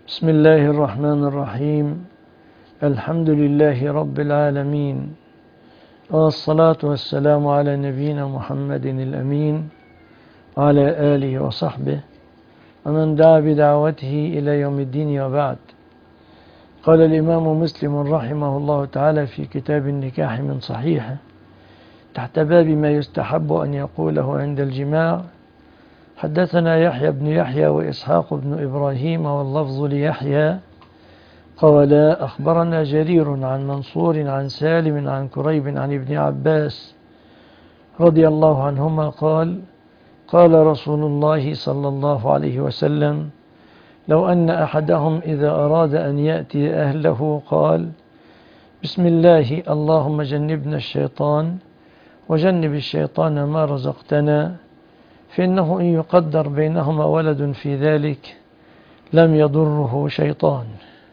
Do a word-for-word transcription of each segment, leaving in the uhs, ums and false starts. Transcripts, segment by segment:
بسم الله الرحمن الرحيم. الحمد لله رب العالمين، والصلاة والسلام على نبينا محمد الأمين وعلى آله وصحبه ومن دعا بدعوته إلى يوم الدين، وبعد. قال الإمام مسلم رحمه الله تعالى في كتاب النكاح من صحيحه تحت باب ما يستحب أن يقوله عند الجماع: حدثنا يحيى بن يحيى وإسحاق بن إبراهيم واللفظ ليحيى قال أخبرنا جرير عن منصور عن سالم عن كريب عن ابن عباس رضي الله عنهما قال: قال رسول الله صلى الله عليه وسلم: لو أن أحدهم إذا أراد أن يأتي أهله قال: بسم الله اللهم جنبنا الشيطان وجنب الشيطان ما رزقتنا، فإنه إن يقدر بينهما ولد في ذلك لم يضره شيطان.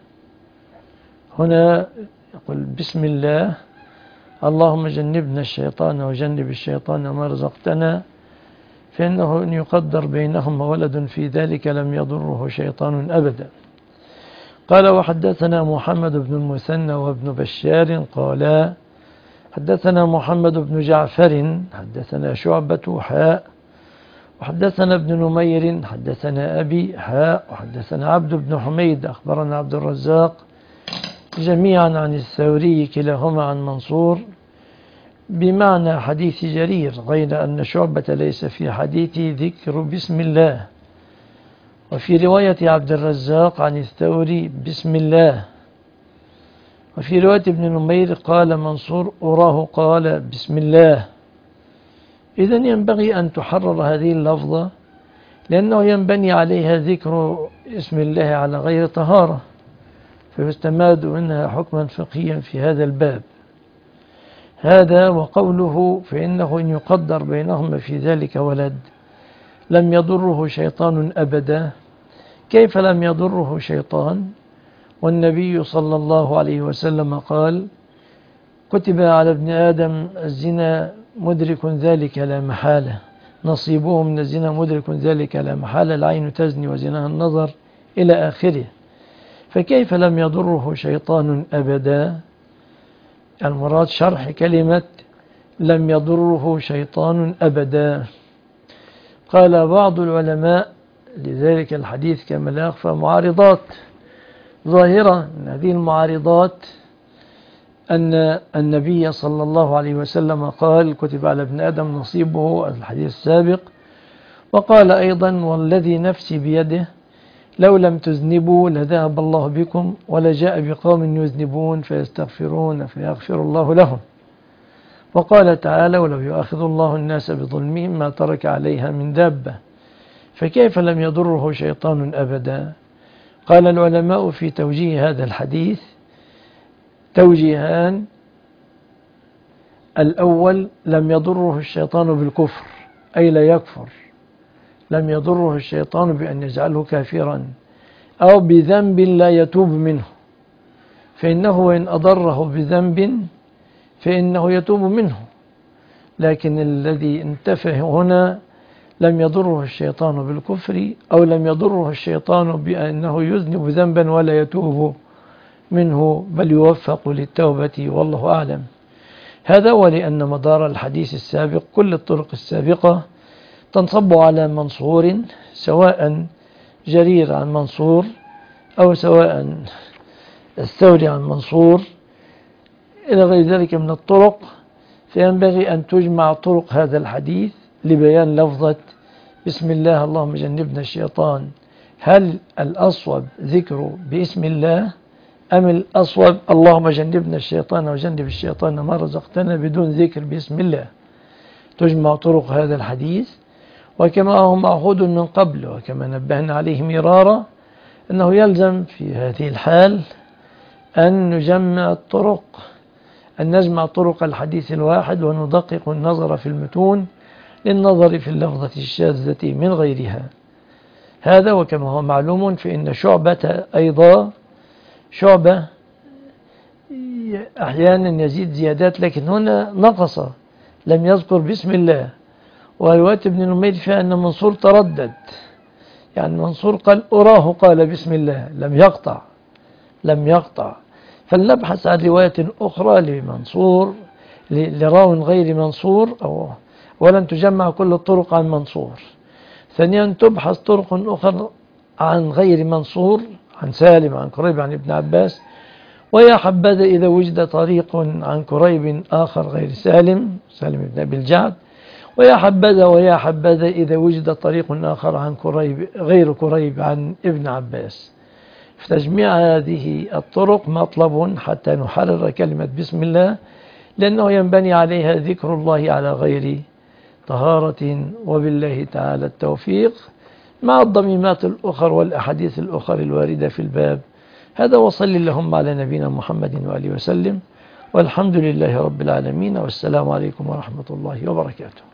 هنا يقول بسم الله اللهم جنبنا الشيطان وجنب الشيطان ما رزقتنا، فإنه إن يقدر بينهما ولد في ذلك لم يضره شيطان أبدا. قال: وحدثنا محمد بن المثنى وابن بشار قال حدثنا محمد بن جعفر حدثنا شعبة حاء وحدثنا ابن نمير حدثنا أبي حاء وحدثنا عبد بن حميد أخبرنا عبد الرزاق جميعا عن الثوري كلاهما عن منصور بمعنى حديث جرير، غير أن شعبة ليس في حديثه ذكر بسم الله. وفي رواية عبد الرزاق عن الثوري بسم الله. وفي رواية ابن نمير قال منصور أراه قال بسم الله. إذن ينبغي أن تحرر هذه اللفظة، لأنه ينبني عليها ذكر اسم الله على غير طهارة، فيستماد منها حكما فقهيا في هذا الباب. هذا وقوله فإنه إن يقدر بينهما في ذلك ولد لم يضره شيطان أبدا. كيف لم يضره شيطان والنبي صلى الله عليه وسلم قال: كتب على ابن آدم الزنا مدرك ذلك لا محالة، نصيبه من الزنا مدرك ذلك لا محالة، العين تزني وزناها النظر إلى آخره. فكيف لم يضره شيطان أبدا؟ المراد شرح كلمة لم يضره شيطان أبدا. قال بعض العلماء: لذلك الحديث كما لا يخفى معارضات ظاهرة. من هذه المعارضات أن النبي صلى الله عليه وسلم قال: كتب على ابن آدم نصيبه، الحديث السابق. وقال أيضا: والذي نفسي بيده لو لم تذنبوا لذهب الله بكم ولجاء بقوم يذنبون فيستغفرون فيغفر الله لهم. وقال تعالى: ولو يؤاخذ الله الناس بظلمهم ما ترك عليها من دابة. فكيف لم يضره شيطان أبدا؟ قال العلماء في توجيه هذا الحديث توجيهان: الأول لم يضره الشيطان بالكفر، أي لا يكفر، لم يضره الشيطان بأن يجعله كافرا أو بذنب لا يتوب منه، فإنه وإن أضره بذنب فإنه يتوب منه. لكن الذي انتفه هنا لم يضره الشيطان بالكفر أو لم يضره الشيطان بأنه يذنب ذنبا ولا يتوب منه، بل يوفق للتوبة، والله أعلم. هذا ولأن مدار الحديث السابق كل الطرق السابقة تنصب على منصور، سواء جرير عن منصور أو سواء الثوري عن منصور إلى غير ذلك من الطرق. فينبغي أن تجمع طرق هذا الحديث لبيان لفظة بسم الله اللهم جنبنا الشيطان. هل الأصوب ذكر باسم الله أم الأصوب اللهم جنبنا الشيطان وجنب الشيطان ما رزقتنا بدون ذكر باسم الله؟ تجمع طرق هذا الحديث. وكما هو معهود من قبل وكما نبهنا عليه مرارا أنه يلزم في هذه الحال أن نجمع الطرق، أن نجمع طرق الحديث الواحد وندقق النظر في المتون للنظر في اللفظة الشاذة من غيرها. هذا وكما هو معلوم فإن شعبة أيضا شعبة أحيانا يزيد زيادات، لكن هنا نقص، لم يذكر بسم الله. ورواية ابن نمير فيها أن منصور تردد، يعني منصور قال أراه قال بسم الله، لم يقطع لم يقطع. فلنبحث عن رواية أخرى لمنصور لراو غير منصور، أو ولن تجمع كل الطرق عن منصور. ثانيا تبحث طرق أخرى عن غير منصور، عن سالم عن كريب عن ابن عباس. ويا حبذا إذا وجد طريق عن كريب آخر غير سالم، سالم بن أبي الجعد. ويا حبذا ويا حبذا إذا وجد طريق آخر عن كريب غير كريب عن ابن عباس. في تجميع هذه الطرق مطلب حتى نحرر كلمة بسم الله، لأنه ينبني عليها ذكر الله على غير طهارة، وبالله تعالى التوفيق، مع الضميمات الأخر والأحاديث الأخر الواردة في الباب. هذا وصل اللهم على نبينا محمد وآله وسلم، والحمد لله رب العالمين، والسلام عليكم ورحمة الله وبركاته.